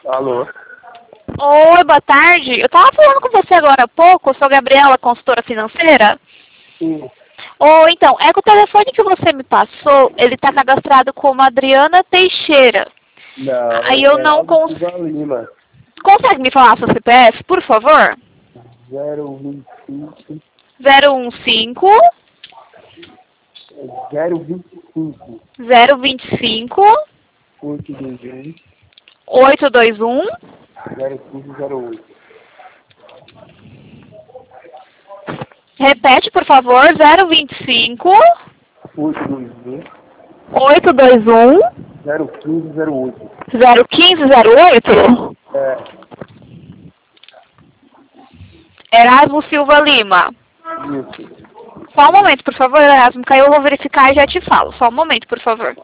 Alô? Oi, boa tarde. Eu tava falando com você agora há pouco, eu sou a Gabriela, consultora financeira. Sim. Ou então, é que o telefone que você me passou, ele tá cadastrado como Adriana Teixeira. Não, Aí eu é não Aldo cons... Silva Lima. Consegue me falar seu CPF, por favor? 025 015 025 025 821 821 0508. Repete, por favor, 025 821 821 0508. 01508 É, Erasmo Silva Lima. isso. Só um momento, por favor, Erasmo. Caiu, eu vou verificar e já te falo. Só um momento, por favor.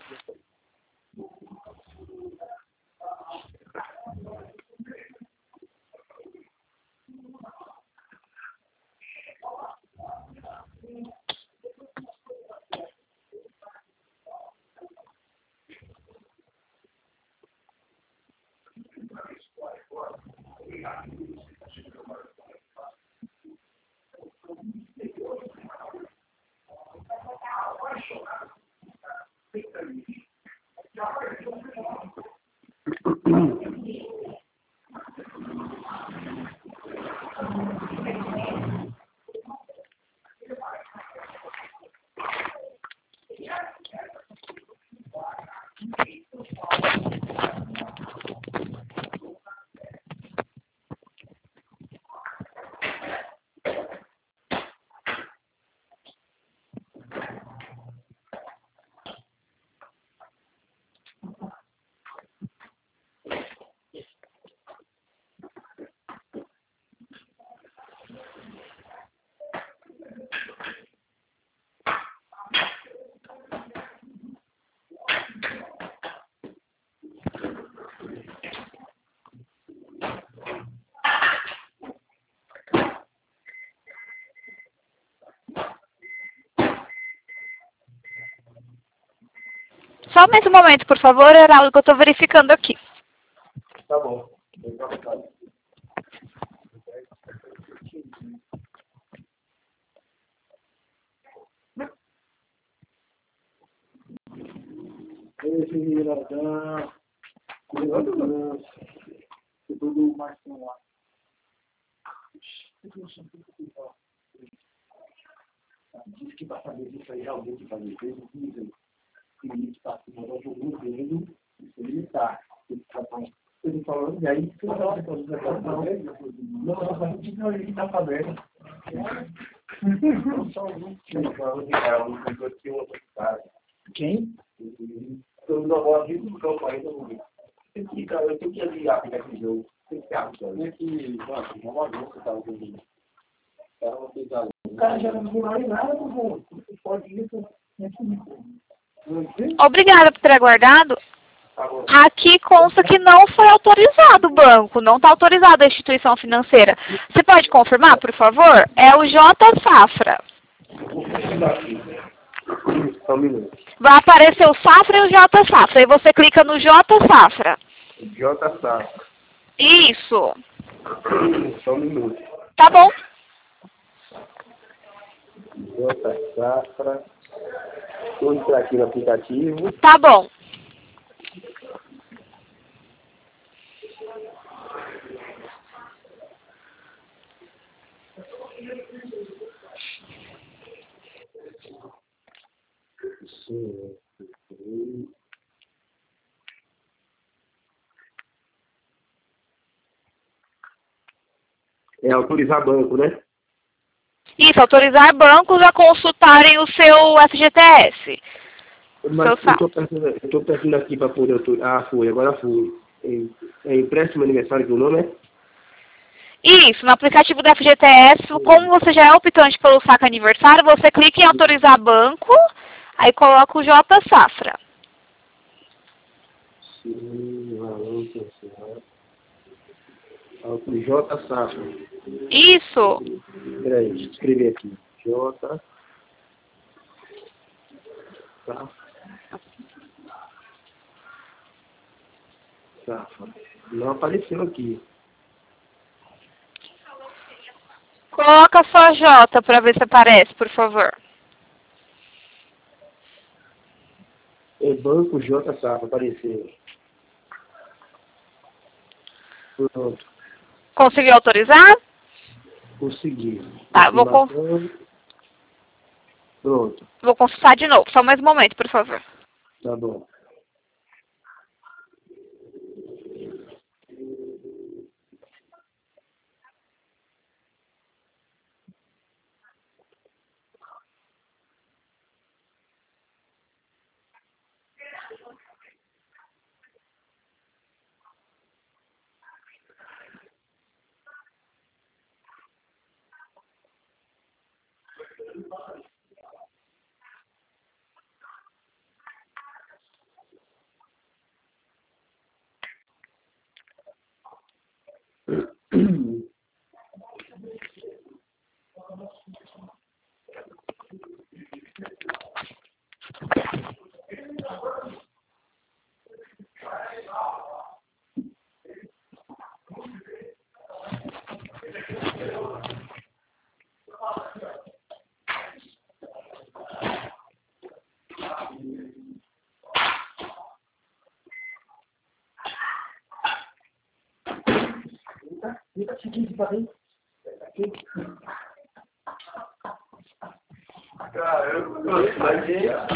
Só mais um momento, por favor, Heraldo, que eu estou verificando aqui. Tá bom. Esse Miradão, tudo mais lá. Diz que para saber disso aí realmente vai ver, dizem que ele está se mandando o governo, ele está. Ele falando, e aí, que eu estava falando, não, ele está fazendo. Não só um que falando que era um que eu outro cara. Quem? Eu não vou abrir o campo ainda, eu tenho que ir abrir aquele jogo. Tem que abrir. É que, mano, uma bagunça tá ouvindo. O cara já não vale nada, pô. Você pode ir, Obrigada por ter aguardado. tá bom. Aqui consta que não foi autorizado o banco, não está autorizada a instituição financeira. Você pode confirmar, por favor? É o J Safra. Só um minuto. Vai aparecer o Safra e o J Safra. Aí você clica no J Safra. J Safra. Isso. Só um minuto. Tá bom. J Safra. Vou entrar aqui no aplicativo. Tá bom. É autorizar banco, né? Isso, autorizar bancos a consultarem o seu FGTS. Mas Seu saldo. eu tô pensando aqui para poder autorizar. Ah, foi, agora foi. É empréstimo aniversário que o nome é? Isso, no aplicativo do FGTS, como você já é optante pelo saque aniversário, você clica em autorizar banco, aí coloca o J Safra. Sim, valor social. J Safra. Isso. Peraí, deixa eu escrever aqui. J Safra. Safra. Não apareceu aqui. Coloca só J para ver se aparece, por favor. É Banco J Safra, apareceu. Pronto. Conseguiu autorizar? Consegui. Tá, Pronto. vou consultar de novo. Só mais um momento, por favor. Tá bom. Fica aqui pra mim. Aqui. Caramba, mas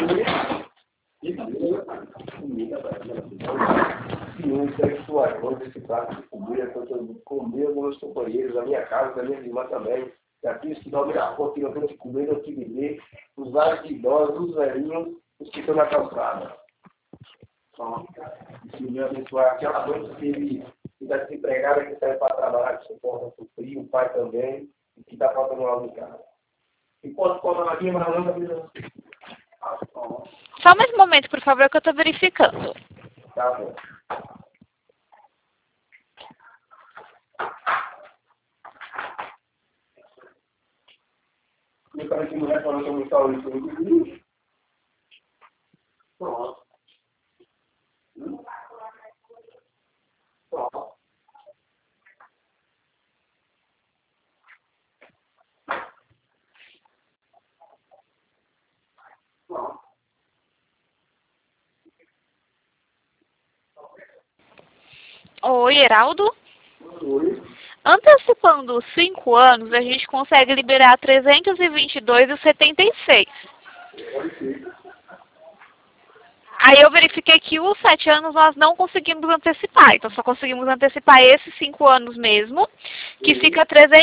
ciúme sexual, desse prato de comida, que eu comi com meus companheiros, na minha casa, da minha irmã também. E aqui os que dormem na rua, que não tem o que comer, não tem o que beber, os vários idosos, os velhinhos, os que estão na calçada. E se o meu abençoar aquela noite que ele está desempregado, que sai para trabalhar, que suporta o frio, o pai também, e que está faltando algo em casa. E posso colocar aqui, mas não está. Só mais um momento, por favor, que eu estou verificando. Tá bom. Eu falei que mulher falou que eu vou falar isso muito. Pronto. Pronto. Oi, Heraldo? Oi. Antecipando os 5 anos, a gente consegue liberar 322,76. Aí eu verifiquei que os 7 anos nós não conseguimos antecipar. Então só conseguimos antecipar esses 5 anos mesmo, que fica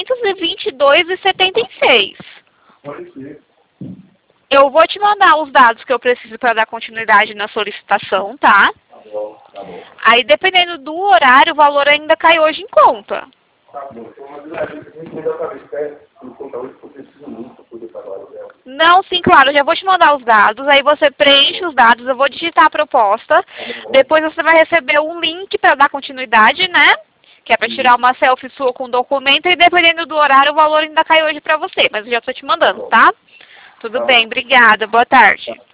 322,76. Pode ser. Eu vou te mandar os dados que eu preciso para dar continuidade na solicitação, tá? Tá bom, tá bom. Aí dependendo do horário, o valor ainda cai hoje em conta. Tá bom. Então, mas a gente me dá uma vez, por conta hoje, porque eu preciso muito para poder pagar o aluguel. Não, sim, claro, eu já vou te mandar os dados, aí você preenche os dados, eu vou digitar a proposta, depois você vai receber um link para dar continuidade, né? Que é para tirar uma selfie sua com o documento, e dependendo do horário, o valor ainda cai hoje para você, mas eu já estou te mandando, tá? Tudo bem, obrigada, boa tarde.